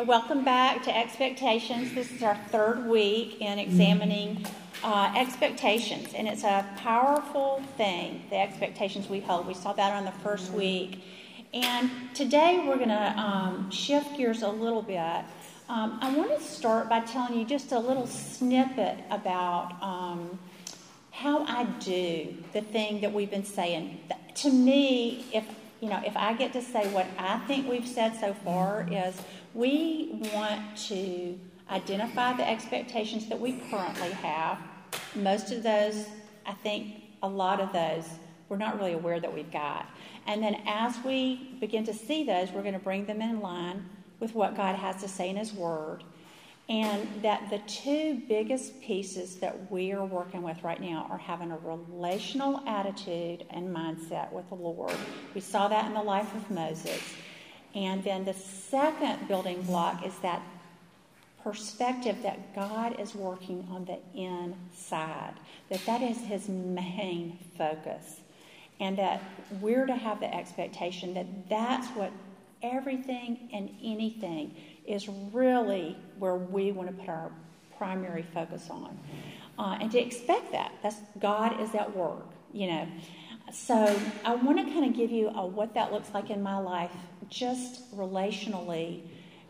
So welcome back to Expectations. This is our third week in examining expectations, and it's a powerful thing, the expectations we hold. We saw that on the first week. And today we're going to shift gears a little bit. I want to start by telling you just a little snippet about how I do the thing that we've been saying. To me, if I get to say what I think we've said so far, is we want to identify the expectations that we currently have. Most of those, I think a lot of those, we're not really aware that we've got. And then as we begin to see those, we're going to bring them in line with what God has to say in His Word. And that the two biggest pieces that we are working with right now are having a relational attitude and mindset with the Lord. We saw that in the life of Moses. And then the second building block is that perspective that God is working on the inside, that is His main focus, and that we're to have the expectation that that's what everything and anything is really where we want to put our primary focus on, and to expect that's God is at work, So I want to kind of give you what that looks like in my life, just relationally.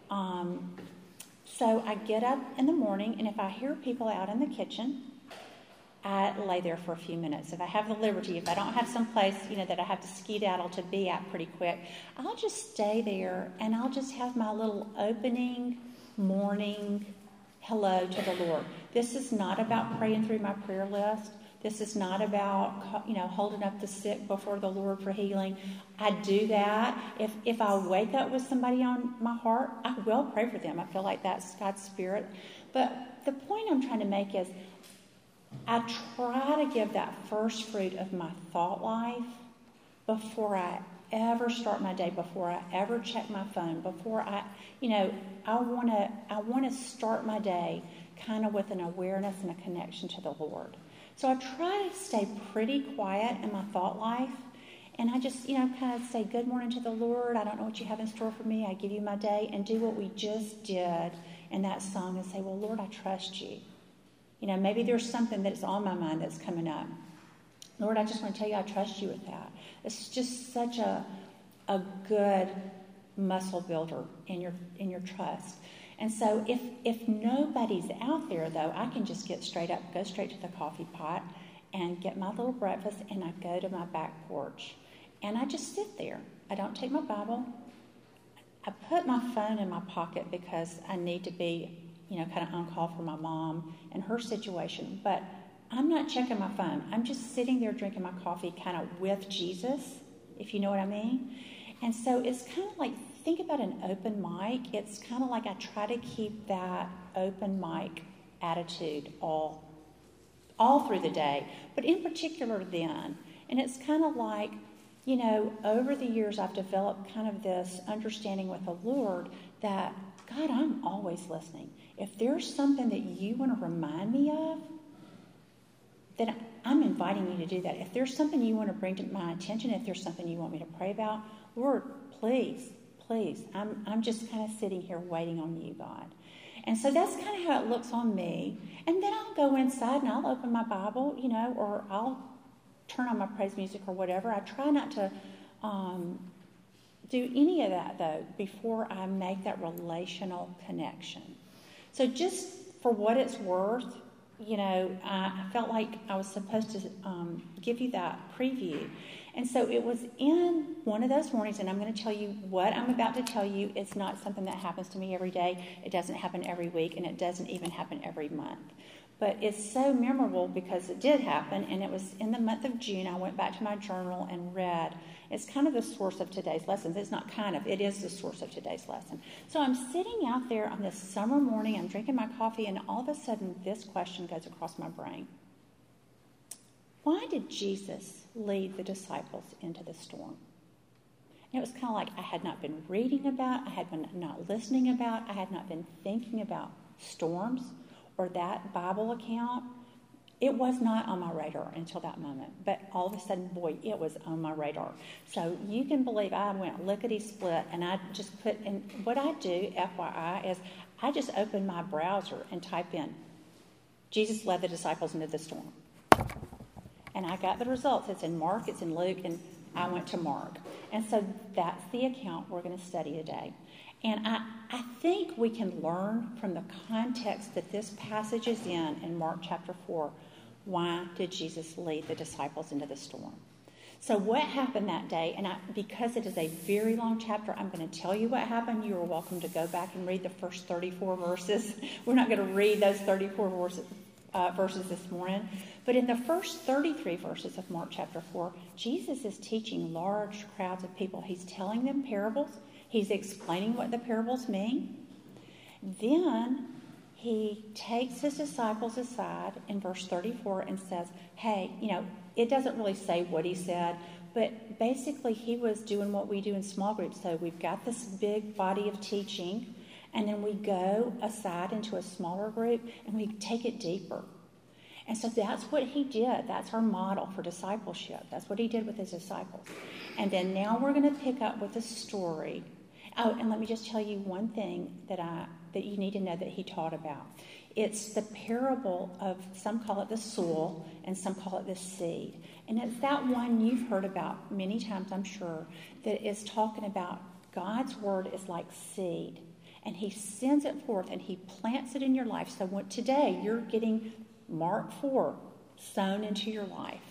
So I get up in the morning, and if I hear people out in the kitchen, I lay there for a few minutes. If I have the liberty, if I don't have some place, that I have to skedaddle to be at pretty quick, I'll just stay there, and I'll just have my little opening morning hello to the Lord. This is not about praying through my prayer list. This is not about, holding up the sick before the Lord for healing. I do that. If I wake up with somebody on my heart, I will pray for them. I feel like that's God's Spirit. But the point I'm trying to make is I try to give that first fruit of my thought life before I ever start my day, before I ever check my phone, before I want to start my day kind of with an awareness and a connection to the Lord. So I try to stay pretty quiet in my thought life, and I just, kind of say good morning to the Lord. I don't know what you have in store for me. I give you my day, and do what we just did in that song and say, well, Lord, I trust you. Maybe there's something that's on my mind that's coming up. Lord, I just want to tell you I trust you with that. It's just such a good muscle builder in your trust. And so if nobody's out there, though, I can just get straight up, go straight to the coffee pot and get my little breakfast, and I go to my back porch. And I just sit there. I don't take my Bible. I put my phone in my pocket because I need to be kind of on call for my mom and her situation. But I'm not checking my phone. I'm just sitting there drinking my coffee kind of with Jesus, if you know what I mean. And so it's kind of like, think about an open mic. It's kind of like I try to keep that open mic attitude all through the day, but in particular then. And it's kind of like, over the years I've developed kind of this understanding with the Lord that, God, I'm always listening. If there's something that you want to remind me of, then I'm inviting you to do that. If there's something you want to bring to my attention, if there's something you want me to pray about, Lord, please, I'm just kind of sitting here waiting on you, God. And so that's kind of how it looks on me. And then I'll go inside and I'll open my Bible, or I'll turn on my praise music or whatever. I try not to do any of that, though, before I make that relational connection. So just for what it's worth, I felt like I was supposed to give you that preview. And so it was in one of those mornings, and I'm going to tell you what I'm about to tell you. It's not something that happens to me every day. It doesn't happen every week, and it doesn't even happen every month. But it's so memorable because it did happen, and it was in the month of June. I went back to my journal and read. It's kind of the source of today's lessons. It's not kind of. It is the source of today's lesson. So I'm sitting out there on this summer morning. I'm drinking my coffee, and all of a sudden this question goes across my brain. Why did Jesus lead the disciples into the storm? And it was kind of like I had not been reading about, I had been not listening about, I had not been thinking about storms or that Bible account It was not on my radar until that moment, but all of a sudden, boy, it was on my radar. So you can believe I went lickety-split, and I just put in, what I do, FYI, is I just open my browser and type in, Jesus led the disciples into the storm. And I got the results. It's in Mark, it's in Luke, and I went to Mark. And so that's the account we're going to study today. And I think we can learn from the context that this passage is in Mark chapter 4, why did Jesus lead the disciples into the storm? So what happened that day, and because it is a very long chapter, I'm going to tell you what happened. You are welcome to go back and read the first 34 verses. We're not going to read those 34 verses this morning. But in the first 33 verses of Mark chapter 4, Jesus is teaching large crowds of people. He's telling them parables. He's explaining what the parables mean. Then he takes his disciples aside in verse 34 and says, hey, it doesn't really say what he said, but basically he was doing what we do in small groups. So we've got this big body of teaching, and then we go aside into a smaller group and we take it deeper. And so that's what he did. That's our model for discipleship. That's what he did with his disciples. And then now we're going to pick up with a story. Oh, and let me just tell you one thing that you need to know that he taught about. It's the parable of, some call it the soil, and some call it the seed. And it's that one you've heard about many times, I'm sure, that is talking about God's word is like seed. And he sends it forth and he plants it in your life. So today you're getting Mark 4 sown into your life.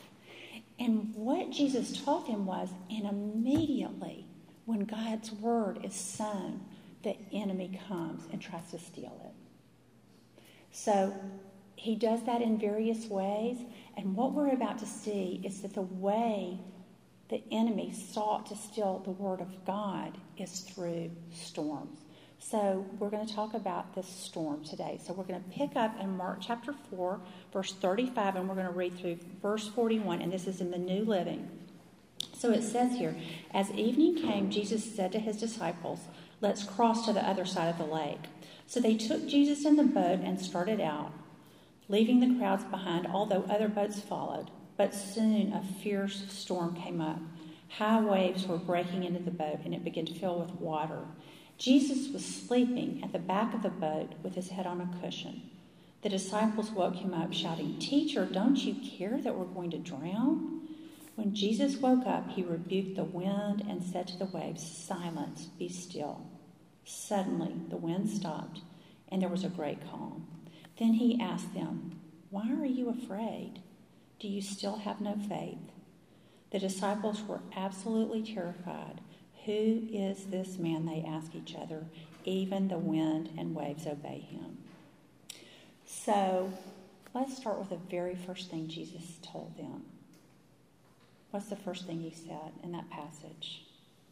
And what Jesus taught them was, and immediately when God's word is sown, the enemy comes and tries to steal it. So he does that in various ways. And what we're about to see is that the way the enemy sought to steal the word of God is through storms. So we're going to talk about this storm today. So we're going to pick up in Mark chapter 4, verse 35, and we're going to read through verse 41, and this is in the New Living. So it says here, as evening came, Jesus said to his disciples, let's cross to the other side of the lake. So they took Jesus in the boat and started out, leaving the crowds behind, although other boats followed. But soon a fierce storm came up. High waves were breaking into the boat, and it began to fill with water. Jesus was sleeping at the back of the boat with his head on a cushion. The disciples woke him up, shouting, Teacher, don't you care that we're going to drown? When Jesus woke up, he rebuked the wind and said to the waves, Silence, be still. Suddenly the wind stopped, and there was a great calm. Then he asked them, Why are you afraid? Do you still have no faith? The disciples were absolutely terrified. Who is this man, they asked each other. Even the wind and waves obey him. So let's start with the very first thing Jesus told them. What's the first thing he said in that passage?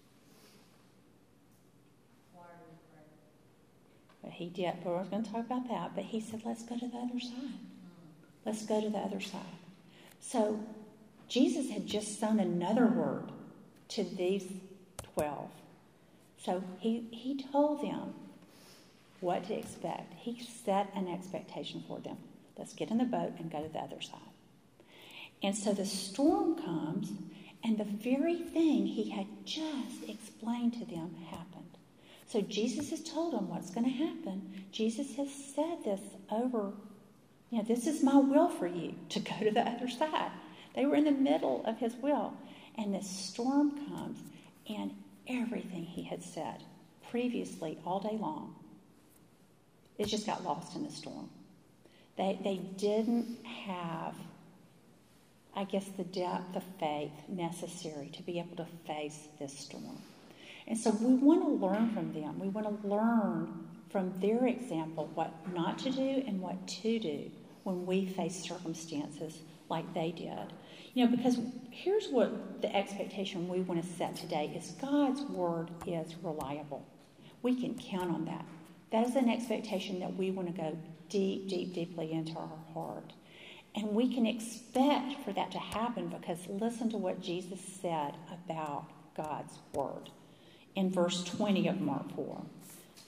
But he did. But we're going to talk about that. But he said, let's go to the other side. Let's go to the other side. So Jesus had just sown another word to these 12. So he told them what to expect. He set an expectation for them. Let's get in the boat and go to the other side. And so the storm comes, and the very thing he had just explained to them happened. So Jesus has told them what's going to happen. Jesus has said this over, this is my will for you, to go to the other side. They were in the middle of his will. And this storm comes, and everything he had said previously all day long, it just got lost in the storm. They didn't have, I guess, the depth of faith necessary to be able to face this storm. And so we want to learn from them. We want to learn from their example what not to do and what to do when we face circumstances like they did. Because here's what the expectation we want to set today is God's word is reliable. We can count on that. That is an expectation that we want to go deeply into our heart. And we can expect for that to happen because listen to what Jesus said about God's word in verse 20 of Mark 4.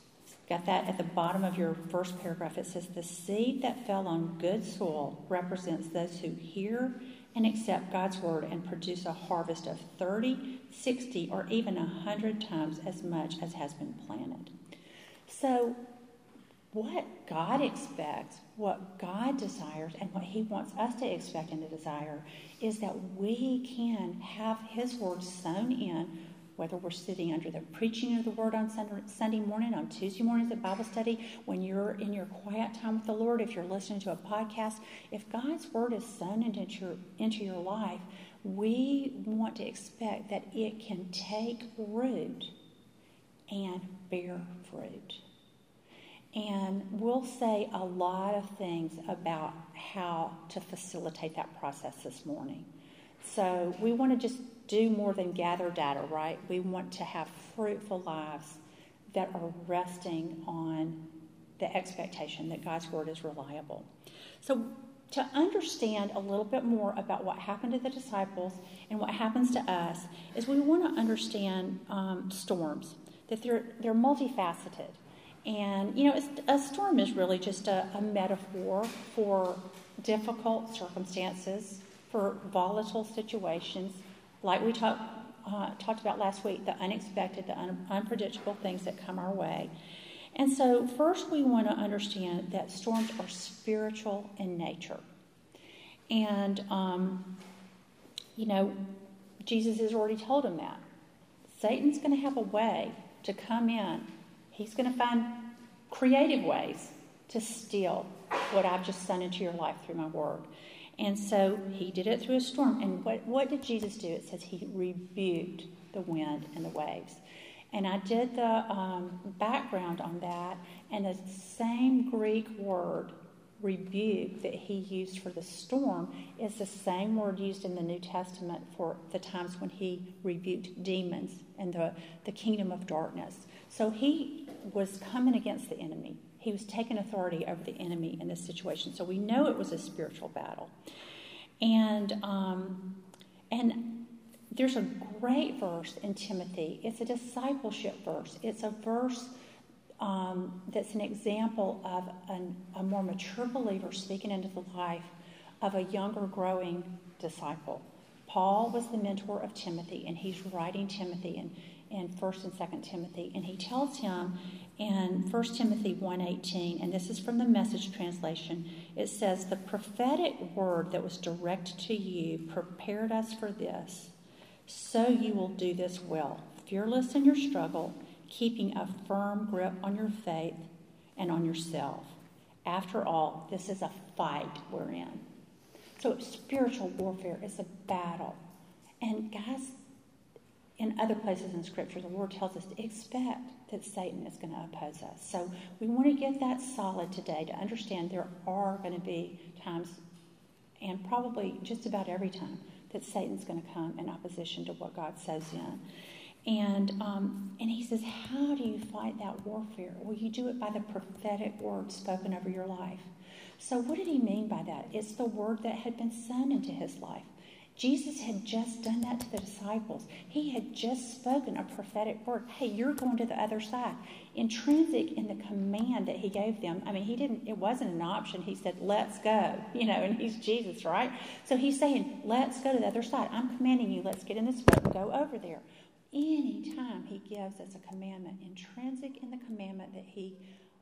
Got that at the bottom of your first paragraph. It says, the seed that fell on good soil represents those who hear and accept God's word and produce a harvest of 30, 60, or even 100 times as much as has been planted. So what God expects, what God desires, and what he wants us to expect and to desire is that we can have his word sown in, whether we're sitting under the preaching of the word on Sunday morning, on Tuesday mornings at Bible study, when you're in your quiet time with the Lord, if you're listening to a podcast, if God's word is sown into your life, we want to expect that it can take root and bear fruit. And we'll say a lot of things about how to facilitate that process this morning. So we want to just do more than gather data, right? We want to have fruitful lives that are resting on the expectation that God's word is reliable. So to understand a little bit more about what happened to the disciples and what happens to us is we want to understand storms, that they're multifaceted. And, a storm is really just a metaphor for difficult circumstances, for volatile situations, like we talked about last week, the unexpected, the unpredictable things that come our way. And so first we want to understand that storms are spiritual in nature. And, Jesus has already told him that. Satan's going to have a way to come in. He's going to find creative ways to steal what I've just sown into your life through my word. And so he did it through a storm. And what did Jesus do? It says he rebuked the wind and the waves. And I did the background on that. And the same Greek word, rebuke, that he used for the storm is the same word used in the New Testament for the times when he rebuked demons and the kingdom of darkness. So he was coming against the enemy. He was taking authority over the enemy in this situation. So we know it was a spiritual battle. And there's a great verse in Timothy. It's a discipleship verse. It's a verse that's an example of a more mature believer speaking into the life of a younger, growing disciple. Paul was the mentor of Timothy, and he's writing Timothy in 1st and 2nd Timothy. And he tells him in 1 Timothy 1:18, and this is from the Message translation, it says, the prophetic word that was directed to you prepared us for this, so you will do this well, fearless in your struggle, keeping a firm grip on your faith and on yourself. After all, this is a fight we're in. So spiritual warfare is a battle. And guys, in other places in Scripture, the Lord tells us to expect that Satan is going to oppose us. So we want to get that solid today to understand there are going to be times, and probably just about every time, that Satan's going to come in opposition to what God says in. And he says, how do you fight that warfare? Well, you do it by the prophetic word spoken over your life. So what did he mean by that? It's the word that had been sown into his life. Jesus had just done that to the disciples. He had just spoken a prophetic word. Hey, you're going to the other side. Intrinsic in the command that he gave them. I mean, it wasn't an option. He said, let's go. And he's Jesus, right? So he's saying, let's go to the other side. I'm commanding you, let's get in this boat and go over there. Anytime he gives us a commandment, intrinsic in the commandment that he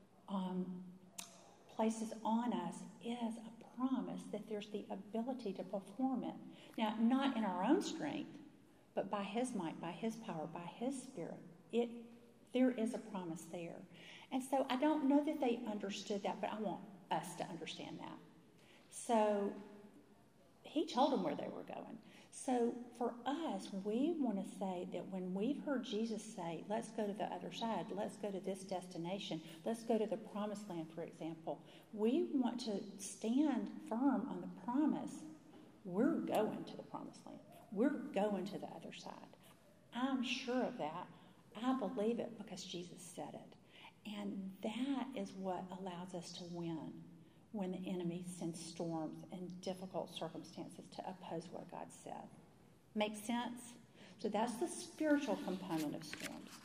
places on us is a promise that there's the ability to perform it. Now, not in our own strength, but by his might, by his power, by his spirit. There is a promise there. And so I don't know that they understood that, but I want us to understand that. So he told them where they were going. So for us, we want to say that when we've heard Jesus say, let's go to the other side, let's go to this destination, let's go to the promised land, for example, we want to stand firm on the promise. We're going to the promised land. We're going to the other side. I'm sure of that. I believe it because Jesus said it. And that is what allows us to win when the enemy sends storms and difficult circumstances to oppose what God said. Make sense? So that's the spiritual component of storms.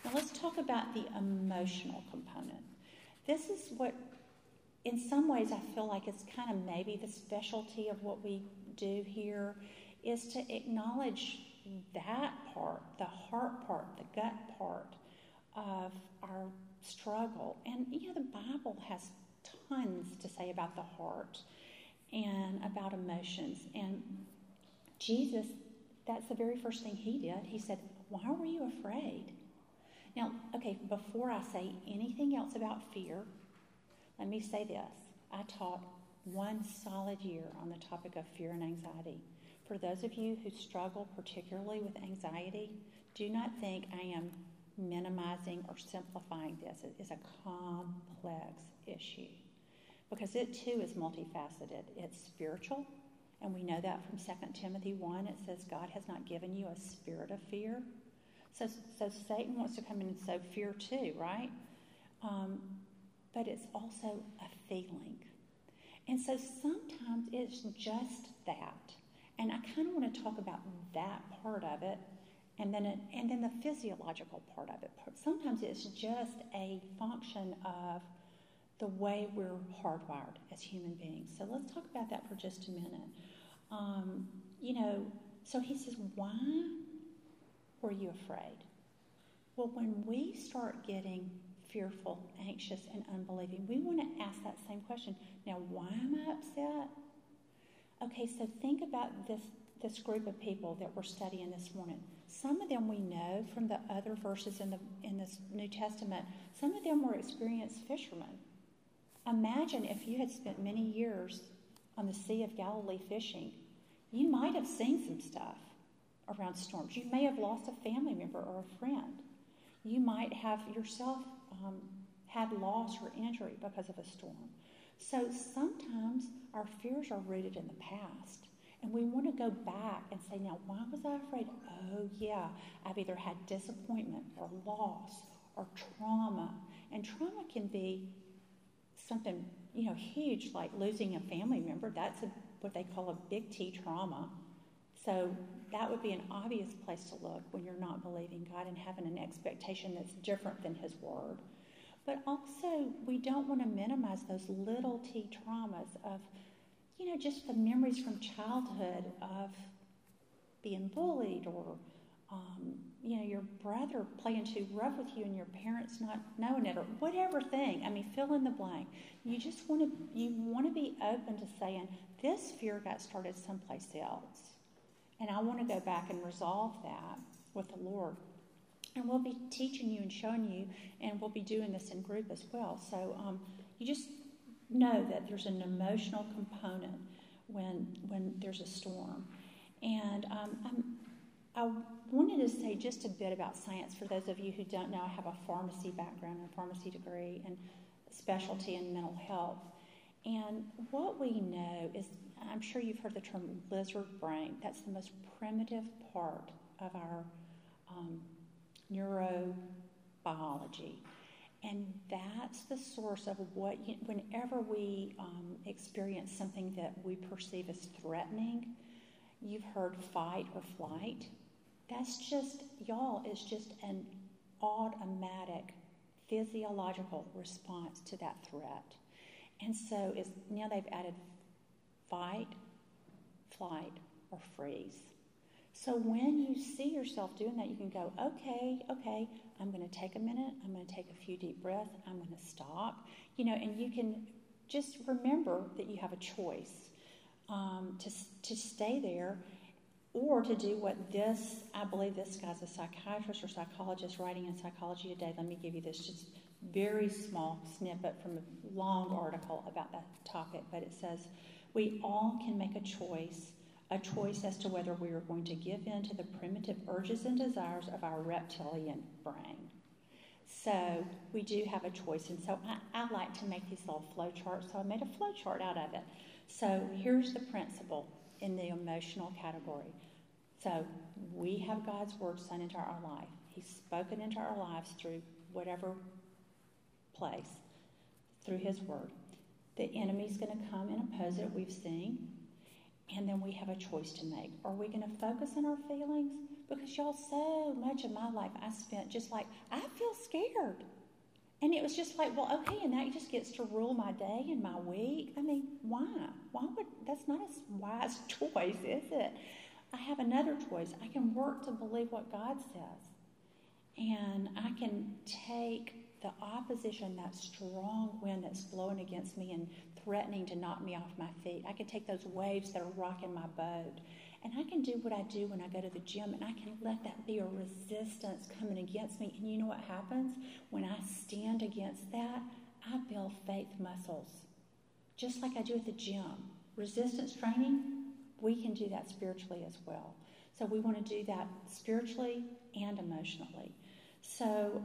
Now let's talk about the emotional component. This is what, in some ways, I feel like it's kind of maybe the specialty of what we do here, is to acknowledge that part, the heart part, the gut part of our struggle. And, the Bible has tons to say about the heart and about emotions. And Jesus, that's the very first thing he did. He said, "Why were you afraid?" Now, okay, before I say anything else about fear, let me say this. I taught 1 solid year on the topic of fear and anxiety. For those of you who struggle particularly with anxiety, do not think I am minimizing or simplifying this. It is a complex issue because it too is multifaceted. It's spiritual, and we know that from 2 Timothy 1. It says God has not given you a spirit of fear. So Satan wants to come in and sow fear too, right? But it's also a feeling. And so sometimes it's just that. And I kind of want to talk about that part of it and then the physiological part of it. Sometimes it's just a function of the way we're hardwired as human beings. So let's talk about that for just a minute. So he says, "Why were you afraid?" Well, when we start getting fearful, anxious, and unbelieving, we want to ask that same question. Now, why am I upset? Okay, so think about this group of people that we're studying this morning. Some of them we know from the other verses in this New Testament. Some of them were experienced fishermen. Imagine if you had spent many years on the Sea of Galilee fishing. You might have seen some stuff around storms. You may have lost a family member or a friend. You might have yourself had loss or injury because of a storm. So sometimes our fears are rooted in the past. And we want to go back and say, now, why was I afraid? Oh, yeah, I've either had disappointment or loss or trauma. And trauma can be something, huge, like losing a family member. That's what they call a big T trauma. So that would be an obvious place to look when you're not believing God and having an expectation that's different than His Word. But also, we don't want to minimize those little T traumas of, just the memories from childhood of being bullied or, your brother playing too rough with you and your parents not knowing it or whatever thing. I mean, fill in the blank. You want to be open to saying, this fear got started someplace else. And I want to go back and resolve that with the Lord. And we'll be teaching you and showing you, and we'll be doing this in group as well. So you just know that there's an emotional component when there's a storm. And I wanted to say just a bit about science. For those of you who don't know, I have a pharmacy background, a pharmacy degree, and specialty in mental health. And what we know is, I'm sure you've heard the term lizard brain. That's the most primitive part of our neurobiology. And that's the source of whenever we experience something that we perceive as threatening, you've heard fight or flight. That's just, it's just an automatic physiological response to that threat. And so now they've added fight, flight, or freeze. So when you see yourself doing that, you can go, okay, I'm going to take a minute. I'm going to take a few deep breaths. I'm going to stop. And you can just remember that you have a choice to stay there or to do what I believe this guy's a psychiatrist or psychologist writing in Psychology Today. Let me give you this just very small snippet from a long article about that topic. But it says, we all can make a choice as to whether we are going to give in to the primitive urges and desires of our reptilian brain. So we do have a choice. And so I like to make these little flow charts. So I made a flow chart out of it. So here's the principle in the emotional category. So we have God's Word sown into our life. He's spoken into our lives through whatever place, through His Word. The enemy's going to come and oppose it, we've seen. And then we have a choice to make. Are we going to focus on our feelings Because y'all, so much of my life I spent just like, I feel scared. And it was just like, well, okay, and that just gets to rule my day and my week. I mean, why? That's not a wise choice, is it? I have another choice. I can work to believe what God says. And I can take the opposition, that strong wind that's blowing against me and threatening to knock me off my feet. I can take those waves that are rocking my boat. And I can do what I do when I go to the gym, and I can let that be a resistance coming against me. And you know what happens? When I stand against that, I build faith muscles, just like I do at the gym. Resistance training, we can do that spiritually as well. So we want to do that spiritually and emotionally. So,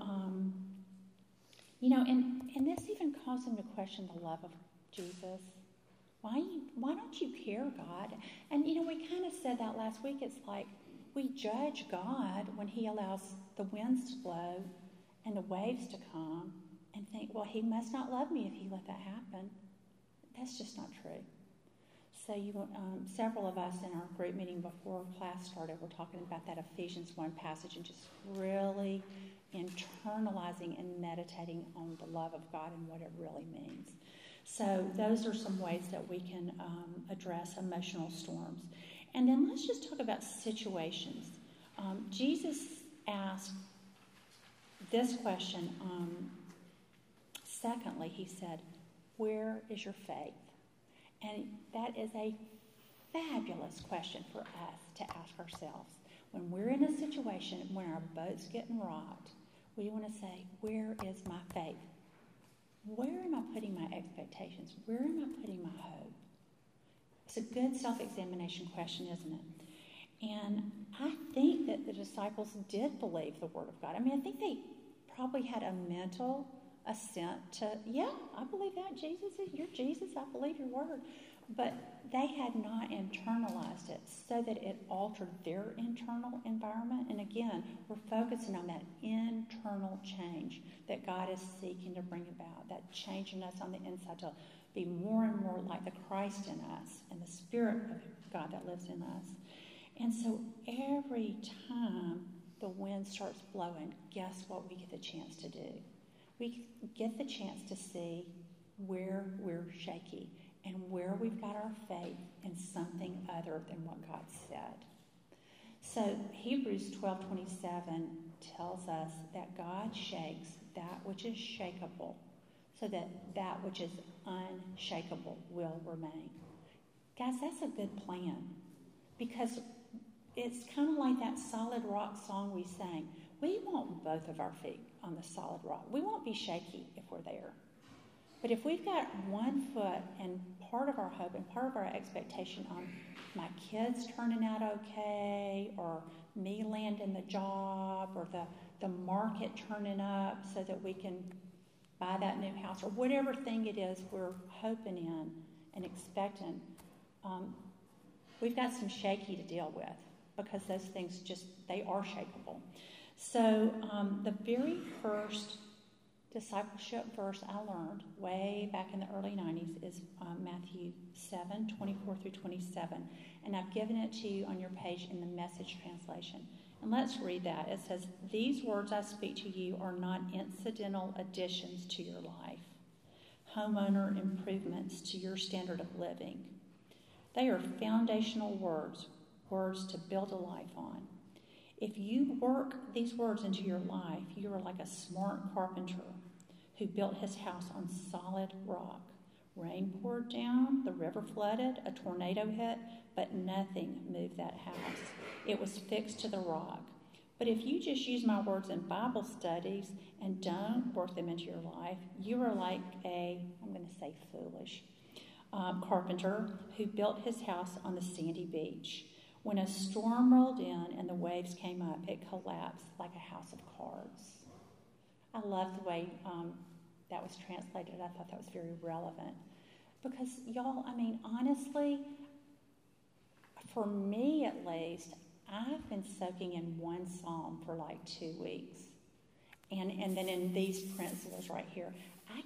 and this even caused him to question the love of Jesus. Why don't you care, God? And, we kind of said that last week. It's like we judge God when he allows the winds to blow and the waves to come and think, well, he must not love me if he let that happen. That's just not true. So several of us in our group meeting before class started were talking about that Ephesians 1 passage and just really internalizing and meditating on the love of God and what it really means. So those are some ways that we can address emotional storms. And then let's just talk about situations. Jesus asked this question. Secondly, he said, where is your faith? And that is a fabulous question for us to ask ourselves. When we're in a situation, when our boat's getting rocked, we want to say, where is my faith? Where am I putting my expectations? Where am I putting my hope? It's a good self-examination question, isn't it? And I think that the disciples did believe the Word of God. I mean, I think they probably had a mental assent to, yeah, I believe that. You're Jesus. I believe your Word. But they had not internalized it so that it altered their internal environment. And again, we're focusing on that internal change that God is seeking to bring about, that changing us on the inside to be more and more like the Christ in us and the Spirit of God that lives in us. And so every time the wind starts blowing, guess what we get the chance to do? We get the chance to see where we're shaky and where we've got our faith in something other than what God said. So Hebrews 12:27 tells us that God shakes that which is shakeable so that that which is unshakable will remain. Guys, that's a good plan because it's kind of like that solid rock song we sang. We want both of our feet on the solid rock. We won't be shaky if we're there. But if we've got one foot and part of our hope and part of our expectation on my kids turning out okay, or me landing the job, or the market turning up so that we can buy that new house, or whatever thing it is we're hoping in and expecting, we've got some shaky to deal with because those things they are shakeable. So the very first discipleship verse I learned way back in the early 90s is Matthew 7:24-27. And I've given it to you on your page in the Message translation. And let's read that. It says, "These words I speak to you are not incidental additions to your life, homeowner improvements to your standard of living. They are foundational words to build a life on. If you work these words into your life, you are like a smart carpenter who built his house on solid rock. Rain poured down, the river flooded, a tornado hit, but nothing moved that house. It was fixed to the rock. But if you just use my words in Bible studies and don't work them into your life, you are like I'm going to say foolish, carpenter who built his house on the sandy beach. When a storm rolled in and the waves came up, it collapsed like a house of cards." I love the way that was translated. I thought that was very relevant. Because, y'all, I mean, honestly, for me at least, I've been soaking in one psalm for like 2 weeks. And then in these principles right here, I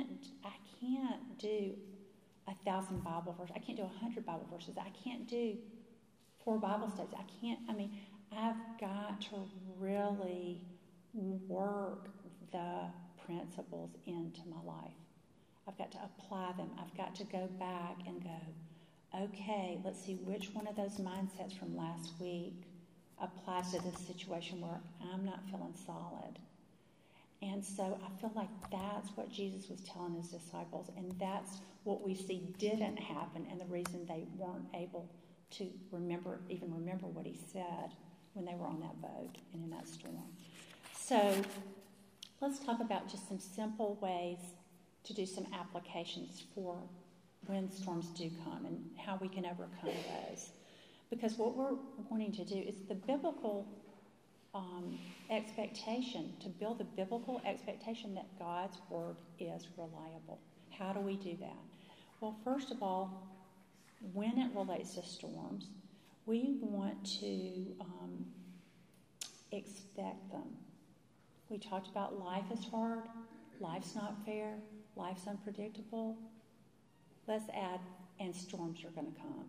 can't do 1,000 Bible verses. I can't do 100 Bible verses. I can't do 4 Bible studies. I I've got to really work the principles into my life. I've got to apply them. I've got to go back and go, okay, let's see which one of those mindsets from last week applies to this situation where I'm not feeling solid. And so I feel like that's what Jesus was telling his disciples, and that's what we see didn't happen, and the reason they weren't able to even remember what he said when they were on that boat and in that storm. So let's talk about just some simple ways to do some applications for when storms do come and how we can overcome those. Because what we're wanting to do is the biblical expectation, to build a biblical expectation that God's word is reliable. How do we do that? Well, first of all, when it relates to storms, we want to expect them. We talked about life is hard, life's not fair, life's unpredictable. Let's add, and storms are going to come.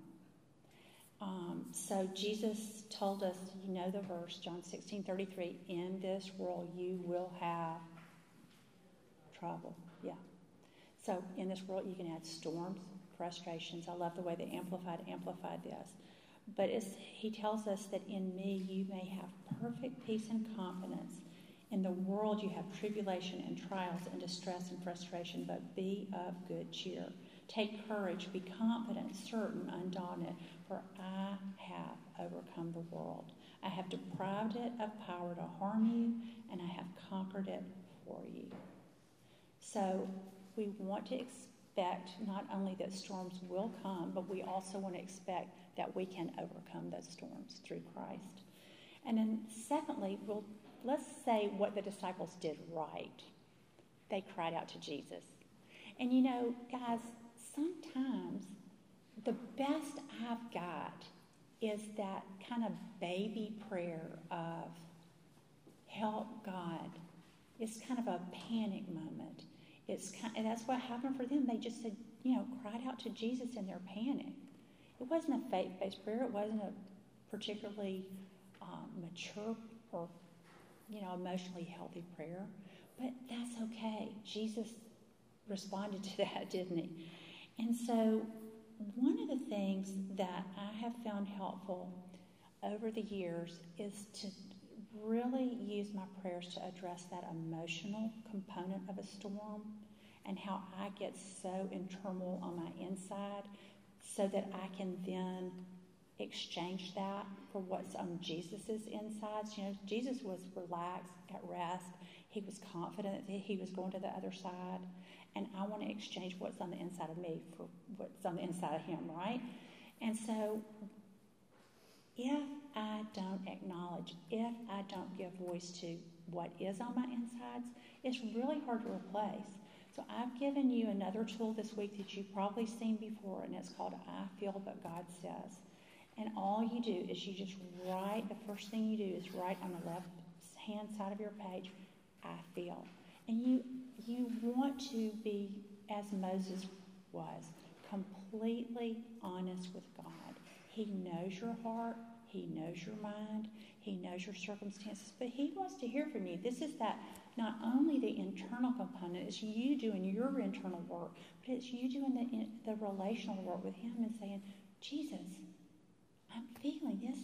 So Jesus told us, you know the verse, John 16:33, in this world you will have trouble. Yeah. So in this world you can add storms, frustrations. I love the way they amplified this. But he tells us that in me you may have perfect peace and confidence. In the world you have tribulation and trials and distress and frustration, but be of good cheer. Take courage, be confident, certain, undaunted, for I have overcome the world. I have deprived it of power to harm you, and I have conquered it for you. So we want to expect not only that storms will come, but we also want to expect that we can overcome those storms through Christ. And then secondly, let's say what the disciples did right. They cried out to Jesus. And you know, guys, sometimes the best I've got is that kind of baby prayer of help God. It's kind of a panic moment. And that's what happened for them. They just said, cried out to Jesus in their panic. It wasn't a faith-based prayer. It wasn't a particularly mature or, emotionally healthy prayer. But that's okay. Jesus responded to that, didn't he? And so one of the things that I have found helpful over the years is to really use my prayers to address that emotional component of a storm and how I get so in turmoil on my inside so that I can then exchange that for what's on Jesus's insides. Jesus was relaxed, at rest. He was confident that he was going to the other side. And I want to exchange what's on the inside of me for what's on the inside of him, right? And so if I don't acknowledge, if I don't give voice to what is on my insides, it's really hard to replace. So I've given you another tool this week that you've probably seen before, and it's called I Feel But God Says. And all you do is you just write, the first thing you do is write on the left-hand side of your page, I feel. And you want to be, as Moses was, completely honest with God. He knows your heart. He knows your mind. He knows your circumstances. But he wants to hear from you. This is that not only the internal component, it's you doing your internal work, but it's you doing the relational work with him and saying, Jesus, I'm feeling this.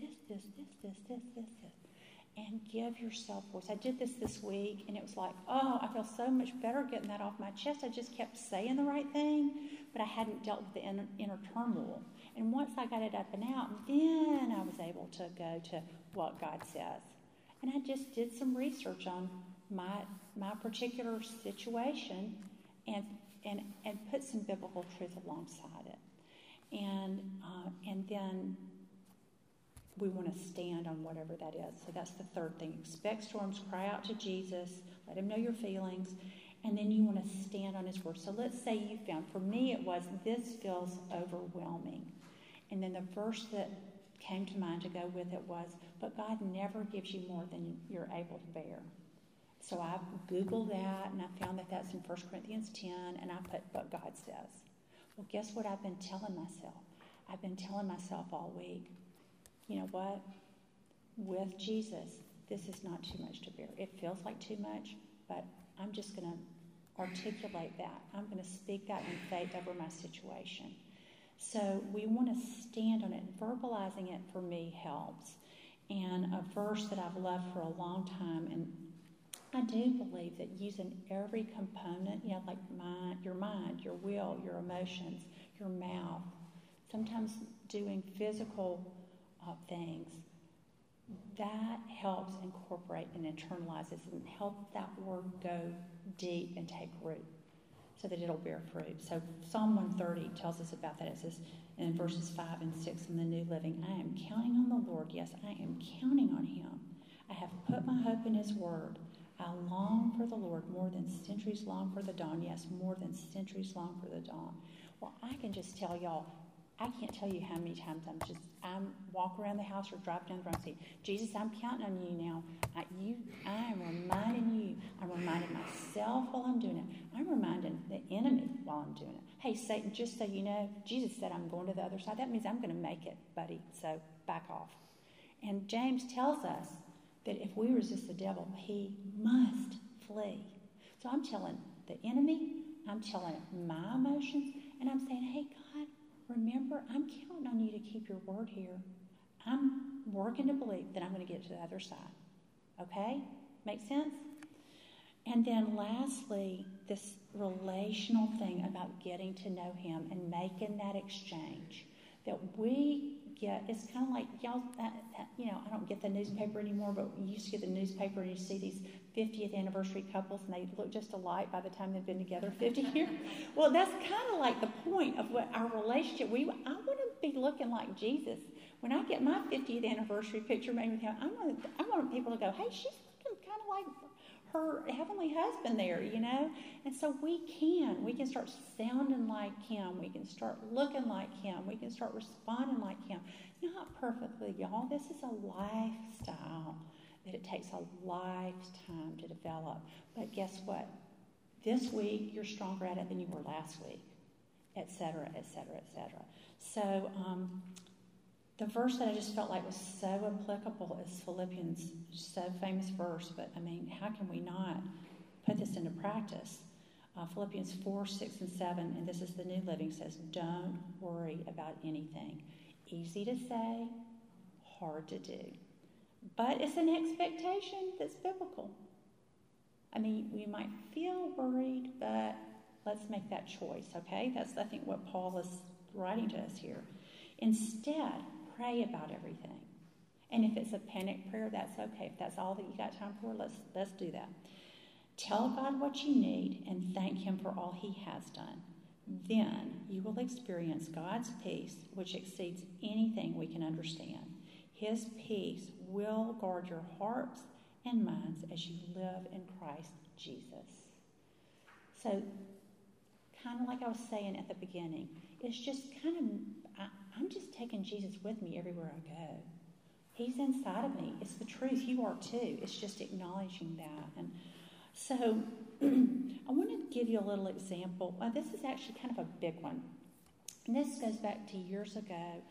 And give yourself voice. I did this week, and it was like, I feel so much better getting that off my chest. I just kept saying the right thing, but I hadn't dealt with the inner turmoil. And once I got it up and out, then I was able to go to what God says. And I just did some research on my particular situation and put some biblical truth alongside it. And then we want to stand on whatever that is. So that's the third thing. Expect storms, cry out to Jesus, let him know your feelings, and then you want to stand on his word. So let's say you found, for me it was, this feels overwhelming. And then the verse that came to mind to go with it was, but God never gives you more than you're able to bear. So I Googled that, and I found that that's in 1 Corinthians 10, and I put, but God says. Well, guess what I've been telling myself? I've been telling myself all week, you know what? with Jesus, this is not too much to bear. It feels like too much, but I'm just going to articulate that. I'm going to speak that in faith over my situation. So we want to stand on it. Verbalizing it for me helps. And a verse that I've loved for a long time, and I do believe that using every component, like your mind, your will, your emotions, your mouth, sometimes doing physical things, that helps incorporate and internalize it and help that word go deep and take root so that it'll bear fruit. So Psalm 130 tells us about that. It says in verses 5 and 6 in the New Living, I am counting on the Lord. Yes, I am counting on him. I have put my hope in his word. I long for the Lord more than centuries long for the dawn. Yes, more than centuries long for the dawn. Well, I can just tell y'all, I can't tell you how many times I'm walk around the house or drive down the road and say, Jesus, I'm counting on you now. I am reminding you. I'm reminding myself while I'm doing it. I'm reminding the enemy while I'm doing it. Hey, Satan, just so you know, Jesus said I'm going to the other side. That means I'm going to make it, buddy. So back off. And James tells us that if we resist the devil, he must flee. So I'm telling the enemy, I'm telling my emotions, and I'm saying, hey, God, remember, I'm counting on you to keep your word here. I'm working to believe that I'm going to get to the other side. Okay? Make sense? And then lastly, this relational thing about getting to know him and making that exchange that we get. It's kind of like, y'all, I don't get the newspaper anymore, but we used to get the newspaper and you see these 50th anniversary couples and they look just alike by the time they've been together 50 years. Well, that's kind of like the point of what our relationship, I want to be looking like Jesus. When I get my 50th anniversary picture made with him, I want people to go, hey, she's looking kind of like her heavenly husband there, And so we can start sounding like him. We can start looking like him. We can start responding like him. Not perfectly, y'all. This is a lifestyle that it takes a lifetime to develop. But guess what? This week, you're stronger at it than you were last week, et cetera, et cetera, et cetera. So the verse that I just felt like was so applicable is Philippians, so famous verse, but how can we not put this into practice? Philippians 4, 6, and 7, and this is the New Living, says, don't worry about anything. Easy to say, hard to do. But it's an expectation that's biblical. We might feel worried, but let's make that choice, okay? That's, I think, what Paul is writing to us here. Instead, pray about everything. And if it's a panic prayer, that's okay. If that's all that you got time for, let's do that. Tell God what you need and thank him for all he has done. Then you will experience God's peace, which exceeds anything we can understand. His peace will guard your hearts and minds as you live in Christ Jesus. So, kind of like I was saying at the beginning, it's just I'm just taking Jesus with me everywhere I go. He's inside of me. It's the truth. You are too. It's just acknowledging that. And so I want to give you a little example. This is actually kind of a big one. And this goes back to years ago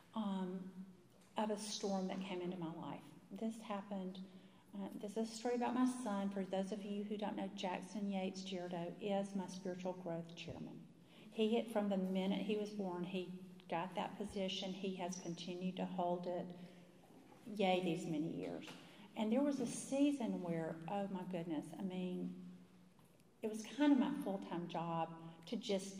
of a storm that came into my life. This happened. This is a story about my son. For those of you who don't know, Jackson Yates Girardeau is my spiritual growth chairman. From the minute he was born, he got that position. He has continued to hold it, these many years. And there was a season where, oh my goodness, it was kind of my full-time job to just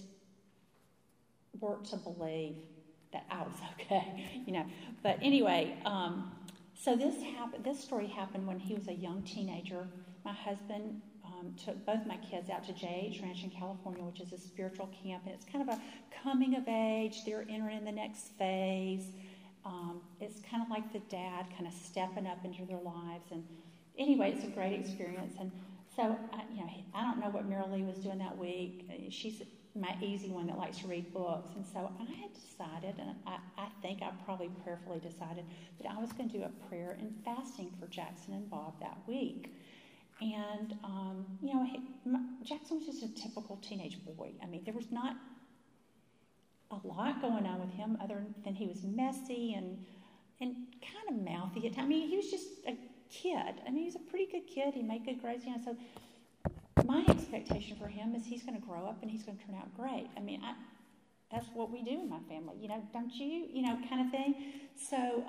work to believe that I was okay, But anyway, so this story happened when he was a young teenager. My husband took both my kids out to JH Ranch in California, which is a spiritual camp, and it's kind of a coming of age. They're entering the next phase. It's kind of like the dad kind of stepping up into their lives. And anyway, it's a great experience. And so, I don't know what Marilee was doing that week. She's my easy one that likes to read books. And so I had decided, and I think I probably prayerfully decided, that I was going to do a prayer and fasting for Jackson and Bob that week. And, Jackson was just a typical teenage boy. There was not a lot going on with him other than he was messy and and kind of mouthy at times. I mean, he was just a kid. I mean, he was a pretty good kid. He made good grades, so my expectation for him is he's going to grow up and he's going to turn out great. I mean, that's what we do in my family, don't you? Kind of thing. So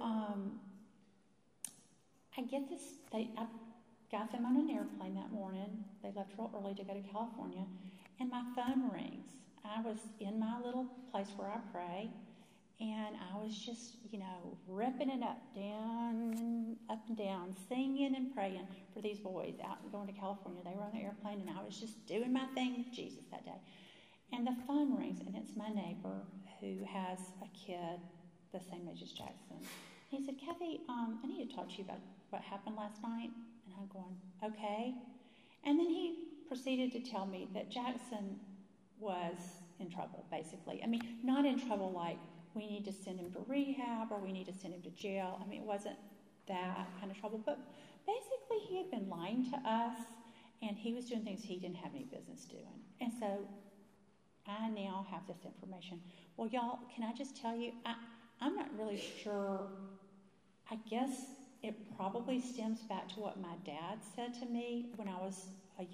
I get this. I got them on an airplane that morning. They left real early to go to California, and my phone rings. I was in my little place where I pray, and I was just, ripping it up and down, singing and praying for these boys out going to California. They were on the airplane, and I was just doing my thing with Jesus that day. And the phone rings, and it's my neighbor who has a kid the same age as Jackson. He said, Kathy, I need to talk to you about what happened last night. And I'm going, okay. And then he proceeded to tell me that Jackson was in trouble, basically. I mean, not in trouble like we need to send him to rehab or we need to send him to jail. I mean, it wasn't that kind of trouble. But basically, he had been lying to us, and he was doing things he didn't have any business doing. And so I now have this information. Well, y'all, can I just tell you, I'm not really sure. I guess it probably stems back to what my dad said to me when I was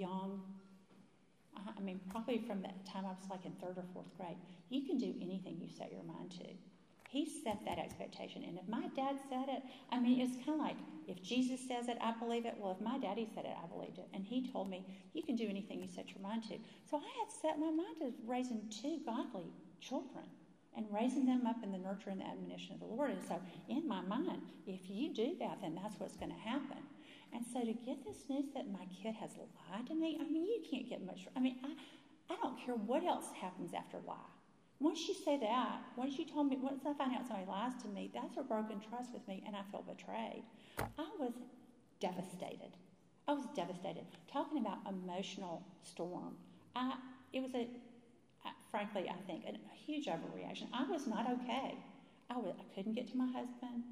probably from that time I was like in 3rd or 4th grade. You can do anything you set your mind to. He set that expectation. And if my dad said it, it's kind of like if Jesus says it, I believe it. Well, if my daddy said it, I believed it. And he told me, you can do anything you set your mind to. So I had set my mind to raising 2 godly children and raising them up in the nurture and the admonition of the Lord. And so in my mind, if you do that, then that's what's going to happen. And so to get this news that my kid has lied to me, you can't get much. I don't care what else happens after lie. Once you say that, once you told me, once I find out somebody lies to me, that's a broken trust with me, and I feel betrayed. I was devastated. Talking about emotional storm. It was frankly, I think, a huge overreaction. I was not okay. I couldn't get to my husband.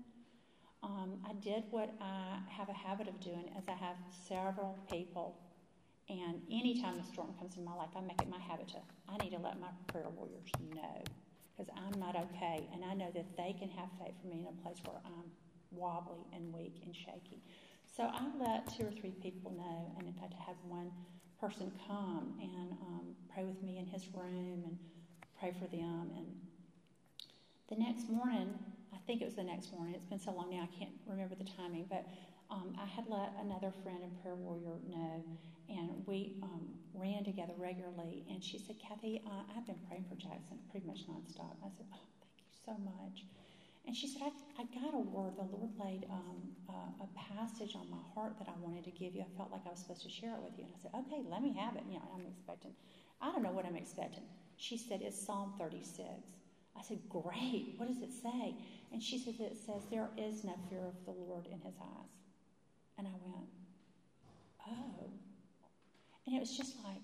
I did what I have a habit of doing, as I have several people, and anytime a storm comes in my life, I make it my habit I need to let my prayer warriors know, because I'm not okay, and I know that they can have faith for me in a place where I'm wobbly and weak and shaky. So I let 2 or 3 people know, and in fact I had one person come and pray with me in his room and pray for them. And the next morning, I think it was the next morning, it's been so long now I can't remember the timing, but I had let another friend and prayer warrior know, and we ran together regularly. And she said, Kathy, I've been praying for Jackson pretty much nonstop. I said, oh, thank you so much. And she said, I got a word. The Lord laid a passage on my heart that I wanted to give you. I felt like I was supposed to share it with you. And I said, okay, let me have it. I don't know what I'm expecting. She said, it's Psalm 36. I said, great. What does it say? And she said, it says, there is no fear of the Lord in his eyes. And I went, oh. And it was just like,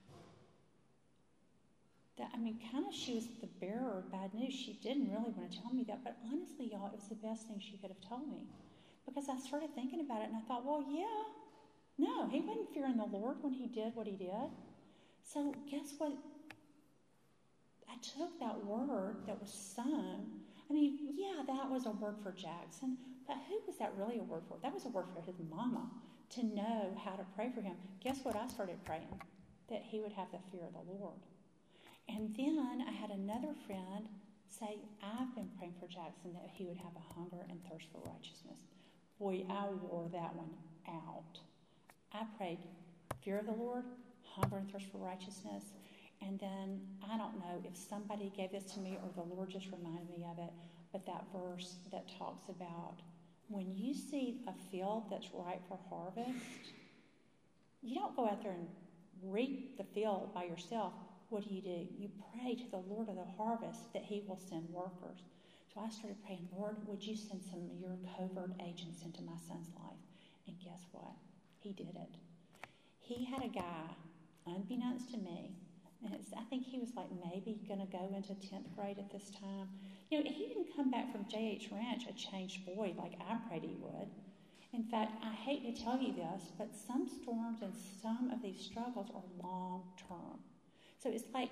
kind of she was the bearer of bad news. She didn't really want to tell me that. But honestly, y'all, it was the best thing she could have told me. Because I started thinking about it, and I thought, well, yeah. No, he wasn't fearing the Lord when he did what he did. So guess what? I took that word that was sung. That was a word for Jackson. But who was that really a word for? That was a word for his mama, to know how to pray for him. Guess what I started praying? That he would have the fear of the Lord. And then I had another friend say, I've been praying for Jackson that he would have a hunger and thirst for righteousness. Boy, I wore that one out. I prayed fear of the Lord, hunger and thirst for righteousness. And then, I don't know if somebody gave this to me or the Lord just reminded me of it, but that verse that talks about when you see a field that's ripe for harvest, you don't go out there and reap the field by yourself. What do? You pray to the Lord of the harvest that he will send workers. So I started praying, Lord, would you send some of your covert agents into my son's life? And guess what? He did it. He had a guy, unbeknownst to me, and I think he was like maybe going to go into 10th grade at this time. He didn't come back from J.H. Ranch a changed boy like I prayed he would. In fact, I hate to tell you this, but some storms and some of these struggles are long-term. So it's like,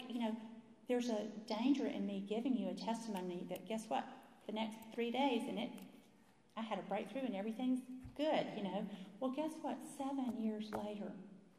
there's a danger in me giving you a testimony that, guess what, the next 3 days, and it I had a breakthrough and everything's good, you know. Well, guess what? 7 years later,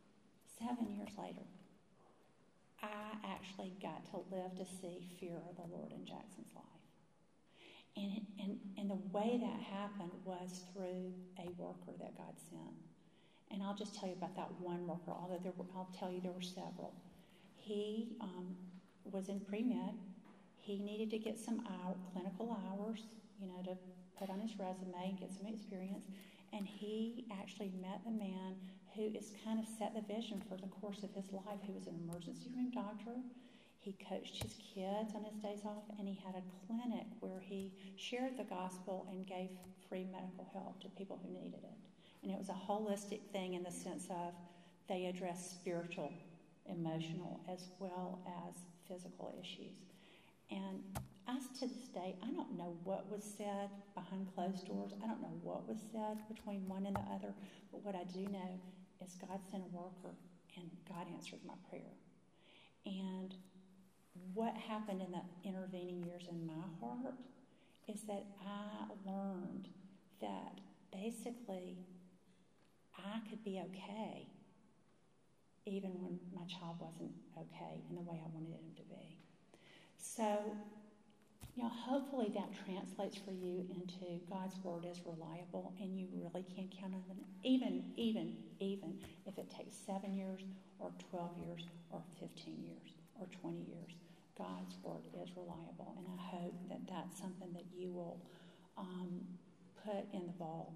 I actually got to live to see fear of the Lord in Jackson's life. And the way that happened was through a worker that God sent. And I'll just tell you about that one worker, although I'll tell you there were several. He was in pre-med. He needed to get some clinical hours, you know, to put on his resume and get some experience. And he actually met the man who is kind of set the vision for the course of his life, who was an emergency room doctor. He coached his kids on his days off, and he had a clinic where he shared the gospel and gave free medical help to people who needed it. And it was a holistic thing in the sense of they addressed spiritual, emotional, as well as physical issues. And as to this day, I don't know what was said behind closed doors. I don't know what was said between one and the other. But what I do know is God sent a worker, and God answered my prayer. And what happened in the intervening years in my heart is that I learned that basically I could be okay even when my child wasn't okay in the way I wanted him to be. So, you know, hopefully that translates for you into God's word is reliable and you really can count on it, even if it takes 7 years or 12 years or 15 years or 20 years. God's word is reliable, and I hope that that's something that you will put in the vault.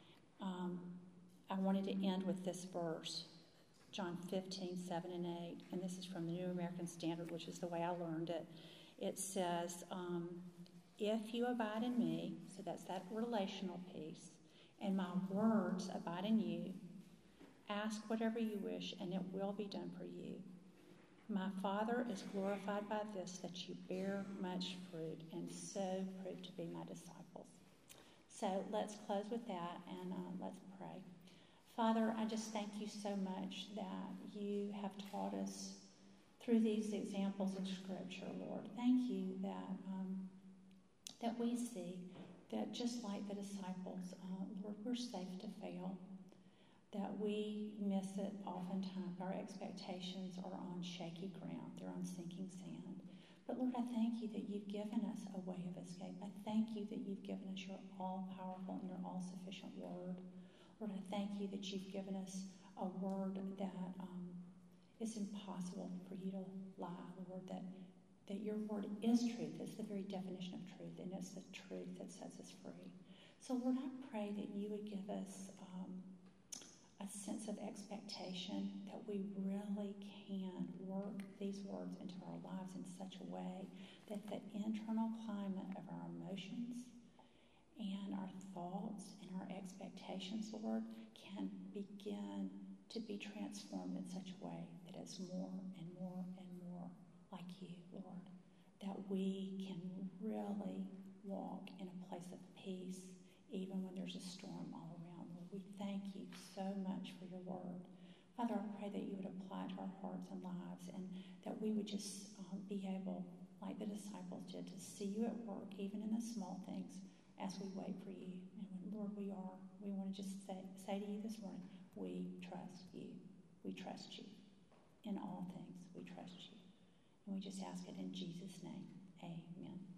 I wanted to end with this verse, John 15:7 and 8, and this is from the New American Standard, which is the way I learned it. It says, if you abide in me, so that's that relational piece, and my words abide in you, ask whatever you wish, and it will be done for you. My Father is glorified by this, that you bear much fruit, and so prove to be my disciples. So let's close with that, and let's pray. Father, I just thank you so much that you have taught us through these examples of Scripture, Lord. Thank you that we see that just like the disciples, Lord, we're safe to fail, that we miss it oftentimes. Our expectations are on shaky ground. They're on sinking sand. But Lord, I thank you that you've given us a way of escape. I thank you that you've given us your all-powerful and your all-sufficient word. Lord, I thank you that you've given us a word that it's impossible for you to lie, Lord, that your word is truth. It's the very definition of truth, and it's the truth that sets us free. So, Lord, I pray that you would give us a sense of expectation that we really can work these words into our lives in such a way that the internal climate of our emotions and our thoughts and our expectations, Lord, can begin to be transformed in such a way that it's more and more and more like you, Lord, that we can really walk in a place of peace even when there's a storm all around. Lord, we thank you so much for your word. Father, I pray that you would apply it to our hearts and lives, and that we would just be able, like the disciples did, to see you at work, even in the small things, as we wait for you. And when, Lord, we want to just say to you this morning, we trust you. We trust you. In all things, we trust you. And we just ask it in Jesus' name. Amen.